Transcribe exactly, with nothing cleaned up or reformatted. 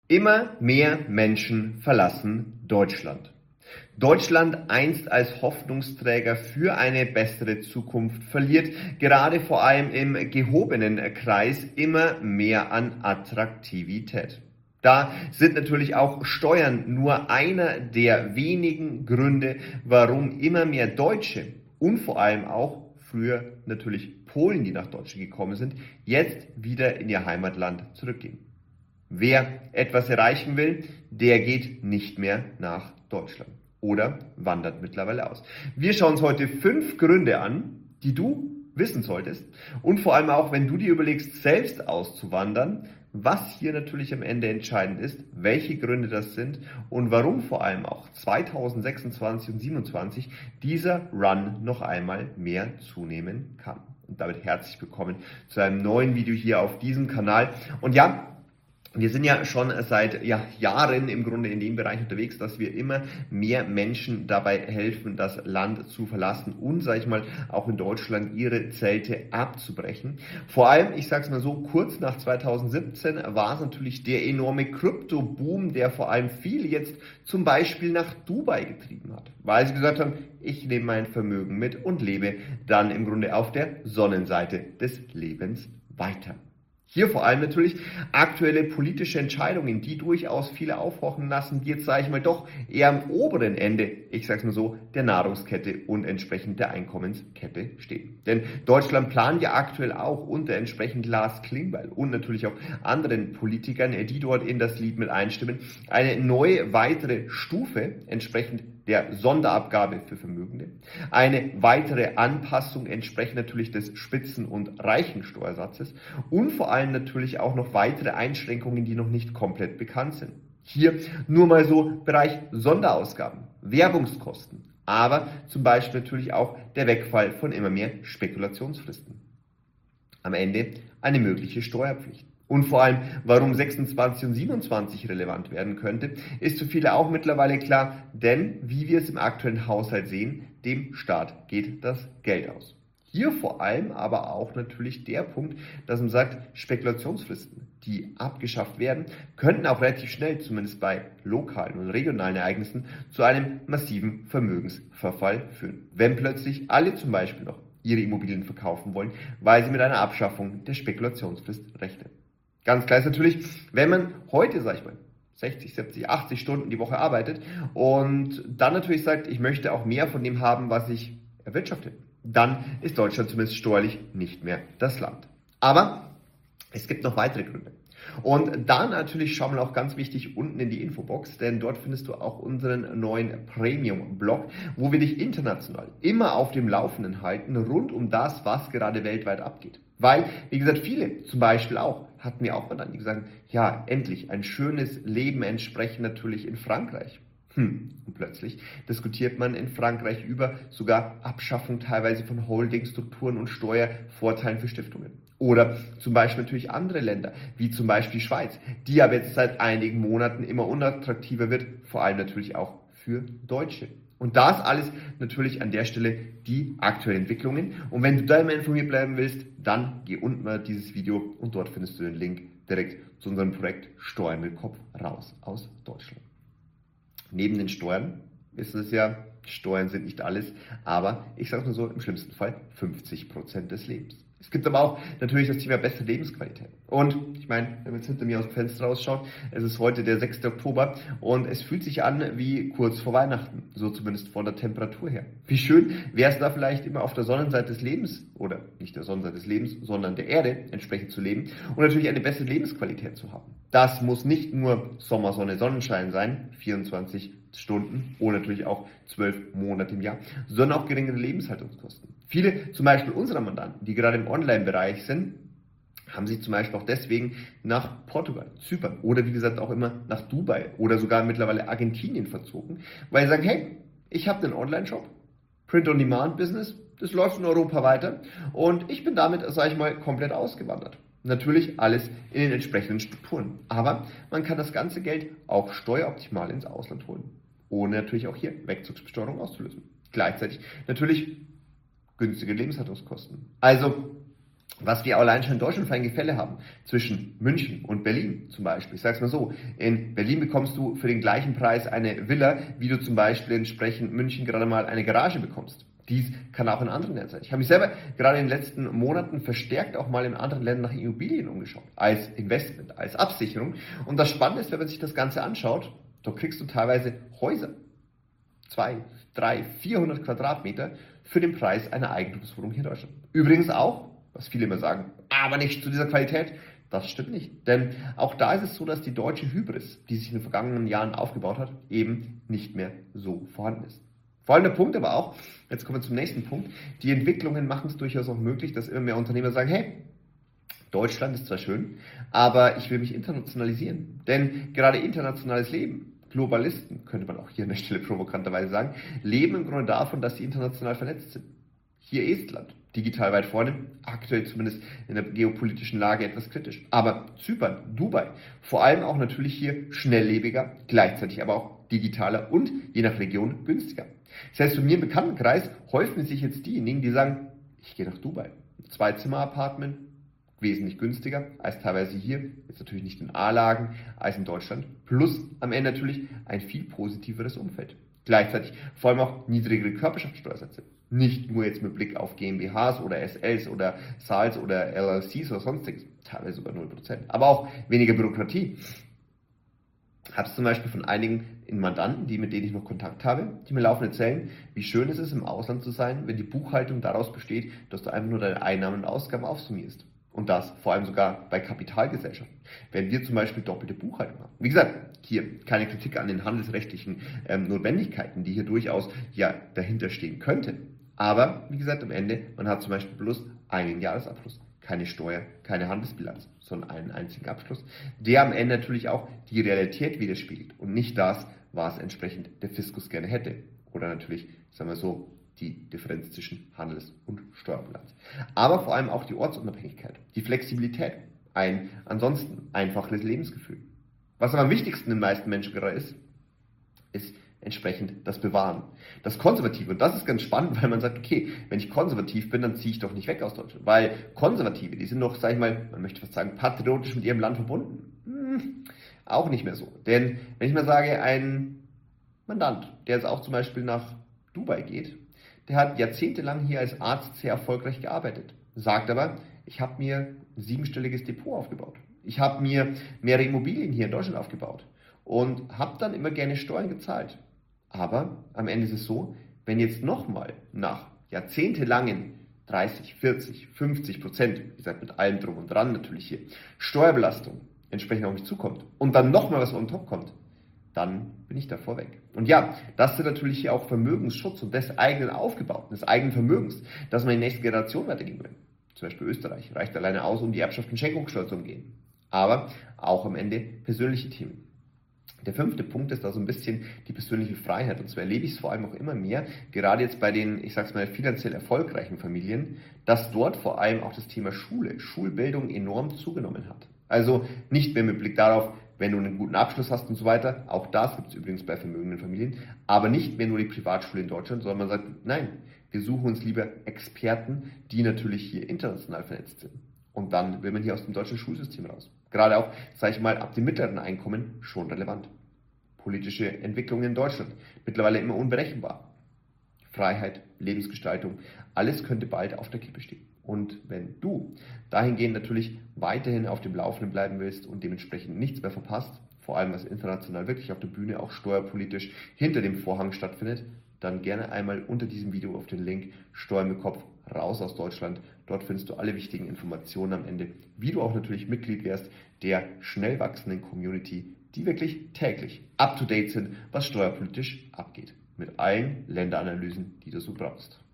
Immer mehr Menschen verlassen Deutschland. Deutschland, einst als Hoffnungsträger für eine bessere Zukunft, verliert gerade vor allem im gehobenen Kreis immer mehr an Attraktivität. Da sind natürlich auch Steuern nur einer der wenigen Gründe, warum immer mehr Deutsche und vor allem auch früher natürlich Polen, die nach Deutschland gekommen sind, jetzt wieder in ihr Heimatland zurückgehen. Wer etwas erreichen will, der geht nicht mehr nach Deutschland oder wandert mittlerweile aus. Wir schauen uns heute fünf Gründe an, die du wissen solltest und vor allem auch, wenn du dir überlegst, selbst auszuwandern, was hier natürlich am Ende entscheidend ist, welche Gründe das sind und warum vor allem auch zweitausendsechsundzwanzig und zweitausendsiebenundzwanzig dieser Run noch einmal mehr zunehmen kann. Und damit herzlich willkommen zu einem neuen Video hier auf diesem Kanal. Und ja, wir sind ja schon seit ja, Jahren im Grunde in dem Bereich unterwegs, dass wir immer mehr Menschen dabei helfen, das Land zu verlassen und, sage ich mal, auch in Deutschland ihre Zelte abzubrechen. Vor allem, ich sage es mal so, kurz nach zweitausendsiebzehn war es natürlich der enorme Krypto-Boom, der vor allem viele jetzt zum Beispiel nach Dubai getrieben hat, weil sie gesagt haben, ich nehme mein Vermögen mit und lebe dann im Grunde auf der Sonnenseite des Lebens weiter. Hier vor allem natürlich aktuelle politische Entscheidungen, die durchaus viele aufhorchen lassen, die jetzt, sage ich mal, doch eher am oberen Ende, ich sage es mal so, der Nahrungskette und entsprechend der Einkommenskette stehen. Denn Deutschland plant ja aktuell auch unter entsprechend Lars Klingbeil und natürlich auch anderen Politikern, die dort in das Lied mit einstimmen, eine neue weitere Stufe entsprechend der Sonderabgabe für Vermögende, eine weitere Anpassung entsprechend natürlich des Spitzen- und Reichensteuersatzes und vor allem natürlich auch noch weitere Einschränkungen, die noch nicht komplett bekannt sind. Hier nur mal so Bereich Sonderausgaben, Werbungskosten, aber zum Beispiel natürlich auch der Wegfall von immer mehr Spekulationsfristen. Am Ende eine mögliche Steuerpflicht. Und vor allem, warum sechsundzwanzig und siebenundzwanzig relevant werden könnte, ist für viele auch mittlerweile klar, denn wie wir es im aktuellen Haushalt sehen, dem Staat geht das Geld aus. Hier vor allem aber auch natürlich der Punkt, dass man sagt, Spekulationsfristen, die abgeschafft werden, könnten auch relativ schnell, zumindest bei lokalen und regionalen Ereignissen, zu einem massiven Vermögensverfall führen. Wenn plötzlich alle zum Beispiel noch ihre Immobilien verkaufen wollen, weil sie mit einer Abschaffung der Spekulationsfrist rechnen. Ganz klar ist natürlich, wenn man heute, sag ich mal, sechzig, siebzig, achtzig Stunden die Woche arbeitet und dann natürlich sagt, ich möchte auch mehr von dem haben, was ich erwirtschafte, dann ist Deutschland zumindest steuerlich nicht mehr das Land. Aber es gibt noch weitere Gründe. Und da natürlich schauen wir auch ganz wichtig unten in die Infobox, denn dort findest du auch unseren neuen Premium-Blog, wo wir dich international immer auf dem Laufenden halten, rund um das, was gerade weltweit abgeht. Weil, wie gesagt, viele zum Beispiel auch, hatten mir auch mal dann gesagt, ja, endlich ein schönes Leben entsprechend natürlich in Frankreich. Hm. Und plötzlich diskutiert man in Frankreich über sogar Abschaffung teilweise von Holdingstrukturen und Steuervorteilen für Stiftungen. Oder zum Beispiel natürlich andere Länder, wie zum Beispiel die Schweiz, die aber jetzt seit einigen Monaten immer unattraktiver wird, vor allem natürlich auch für Deutsche. Und das alles natürlich an der Stelle die aktuellen Entwicklungen. Und wenn du da immer informiert bleiben willst, dann geh unten mal dieses Video und dort findest du den Link direkt zu unserem Projekt Steuern mit Kopf raus aus Deutschland. Neben den Steuern ist es ja, Steuern sind nicht alles, aber ich sage es mal so, im schlimmsten Fall fünfzig Prozent des Lebens. Es gibt aber auch natürlich das Thema bessere Lebensqualität. Und ich meine, wenn wir jetzt hinter mir aus dem Fenster rausschauen, es ist heute der sechste Oktober und es fühlt sich an wie kurz vor Weihnachten, so zumindest von der Temperatur her. Wie schön wäre es da vielleicht immer auf der Sonnenseite des Lebens, oder nicht der Sonnenseite des Lebens, sondern der Erde entsprechend zu leben und natürlich eine bessere Lebensqualität zu haben. Das muss nicht nur Sommer, Sonne, Sonnenschein sein, vierundzwanzig Stunden oder natürlich auch zwölf Monate im Jahr, sondern auch geringere Lebenshaltungskosten. Viele, zum Beispiel unserer Mandanten, die gerade im Online-Bereich sind, haben sich zum Beispiel auch deswegen nach Portugal, Zypern oder wie gesagt auch immer nach Dubai oder sogar mittlerweile Argentinien verzogen, weil sie sagen, hey, ich habe einen Online-Shop, Print-on-Demand-Business, das läuft in Europa weiter und ich bin damit, sage ich mal, komplett ausgewandert. Natürlich alles in den entsprechenden Strukturen, aber man kann das ganze Geld auch steueroptimal ins Ausland holen, ohne natürlich auch hier Wegzugsbesteuerung auszulösen. Gleichzeitig natürlich günstige Lebenshaltungskosten. Also Was wir allein schon in Deutschland für ein Gefälle haben zwischen München und Berlin zum Beispiel. Ich sage es mal so, in Berlin bekommst du für den gleichen Preis eine Villa, wie du zum Beispiel entsprechend München gerade mal eine Garage bekommst. Dies kann auch in anderen Ländern sein. Ich habe mich selber gerade in den letzten Monaten verstärkt auch mal in anderen Ländern nach Immobilien umgeschaut, als Investment, als Absicherung. Und das Spannende ist, wenn man sich das Ganze anschaut, da kriegst du teilweise Häuser, zwei, drei, vierhundert Quadratmeter für den Preis einer Eigentumswohnung hier in Deutschland. Übrigens auch, was viele immer sagen, aber nicht zu dieser Qualität. Das stimmt nicht. Denn auch da ist es so, dass die deutsche Hybris, die sich in den vergangenen Jahren aufgebaut hat, eben nicht mehr so vorhanden ist. Vor allem der Punkt aber auch, jetzt kommen wir zum nächsten Punkt, die Entwicklungen machen es durchaus auch möglich, dass immer mehr Unternehmer sagen, hey, Deutschland ist zwar schön, aber ich will mich internationalisieren. Denn gerade internationales Leben, Globalisten, könnte man auch hier an der Stelle provokanterweise sagen, leben im Grunde davon, dass sie international vernetzt sind. Hier Estland, digital weit vorne, aktuell zumindest in der geopolitischen Lage etwas kritisch. Aber Zypern, Dubai, vor allem auch natürlich hier schnelllebiger, gleichzeitig aber auch digitaler und je nach Region günstiger. Das heißt, für mich im Bekanntenkreis häufen sich jetzt diejenigen, die sagen, ich gehe nach Dubai. Zwei-Zimmer-Apartment, wesentlich günstiger als teilweise hier, jetzt natürlich nicht in A-Lagen, als in Deutschland, plus am Ende natürlich ein viel positiveres Umfeld. Gleichzeitig vor allem auch niedrigere Körperschaftsteuersätze. Nicht nur jetzt mit Blick auf GmbHs oder S Ls oder S A Ls oder L L Cs oder sonstiges, teilweise sogar null Prozent. Aber auch weniger Bürokratie. Ich habe es zum Beispiel von einigen Mandanten, die, mit denen ich noch Kontakt habe, die mir laufend erzählen, wie schön es ist, im Ausland zu sein, wenn die Buchhaltung daraus besteht, dass du einfach nur deine Einnahmen und Ausgaben aufsummierst. Und das vor allem sogar bei Kapitalgesellschaften. Wenn wir zum Beispiel doppelte Buchhaltung haben. Wie gesagt, hier keine Kritik an den handelsrechtlichen ähm, Notwendigkeiten, die hier durchaus ja dahinter stehen könnten. Aber wie gesagt, am Ende, man hat zum Beispiel bloß einen Jahresabschluss. Keine Steuer, keine Handelsbilanz, sondern einen einzigen Abschluss, der am Ende natürlich auch die Realität widerspiegelt und nicht das, was entsprechend der Fiskus gerne hätte. Oder natürlich, sagen wir so, die Differenz zwischen Handels- und Steuerbilanz. Aber vor allem auch die Ortsunabhängigkeit, die Flexibilität, ein ansonsten einfaches Lebensgefühl. Was aber am wichtigsten den meisten Menschen gerade ist, ist entsprechend das Bewahren. Das Konservative, und das ist ganz spannend, weil man sagt, okay, wenn ich konservativ bin, dann ziehe ich doch nicht weg aus Deutschland. Weil Konservative, die sind doch, sag ich mal, man möchte fast sagen, patriotisch mit ihrem Land verbunden. Hm, auch nicht mehr so. Denn wenn ich mal sage, ein Mandant, der jetzt auch zum Beispiel nach Dubai geht, der hat jahrzehntelang hier als Arzt sehr erfolgreich gearbeitet, sagt aber, ich habe mir ein siebenstelliges Depot aufgebaut. Ich habe mir mehrere Immobilien hier in Deutschland aufgebaut und habe dann immer gerne Steuern gezahlt. Aber am Ende ist es so, wenn jetzt nochmal nach jahrzehntelangen dreißig, vierzig, fünfzig Prozent, wie gesagt mit allem drum und dran natürlich hier, Steuerbelastung entsprechend auf mich zukommt und dann nochmal was on top kommt, dann bin ich davor weg. Und ja, das sind natürlich hier auch Vermögensschutz und des eigenen Aufgebauten, des eigenen Vermögens, das man in die nächste Generation weitergeben will. Zum Beispiel Österreich reicht alleine aus, um die Erbschaft und Schenkungssteuer zu umgehen. Aber auch am Ende persönliche Themen. Der fünfte Punkt ist da so ein bisschen die persönliche Freiheit. Und so erlebe ich es vor allem auch immer mehr, gerade jetzt bei den, ich sag's mal, finanziell erfolgreichen Familien, dass dort vor allem auch das Thema Schule, Schulbildung enorm zugenommen hat. Also nicht mehr mit Blick darauf, wenn du einen guten Abschluss hast und so weiter, auch das gibt es übrigens bei vermögenden Familien, aber nicht mehr nur die Privatschule in Deutschland, sondern man sagt, nein, wir suchen uns lieber Experten, die natürlich hier international vernetzt sind. Und dann will man hier aus dem deutschen Schulsystem raus. Gerade auch, sage ich mal, ab dem mittleren Einkommen schon relevant. Politische Entwicklungen in Deutschland, mittlerweile immer unberechenbar. Freiheit, Lebensgestaltung, alles könnte bald auf der Kippe stehen. Und wenn du dahingehend natürlich weiterhin auf dem Laufenden bleiben willst und dementsprechend nichts mehr verpasst, vor allem was international wirklich auf der Bühne auch steuerpolitisch hinter dem Vorhang stattfindet, dann gerne einmal unter diesem Video auf den Link Steuern mit Kopf raus aus Deutschland. Dort findest du alle wichtigen Informationen am Ende, wie du auch natürlich Mitglied wärst der schnell wachsenden Community, die wirklich täglich up to date sind, was steuerpolitisch abgeht. Mit allen Länderanalysen, die du so brauchst.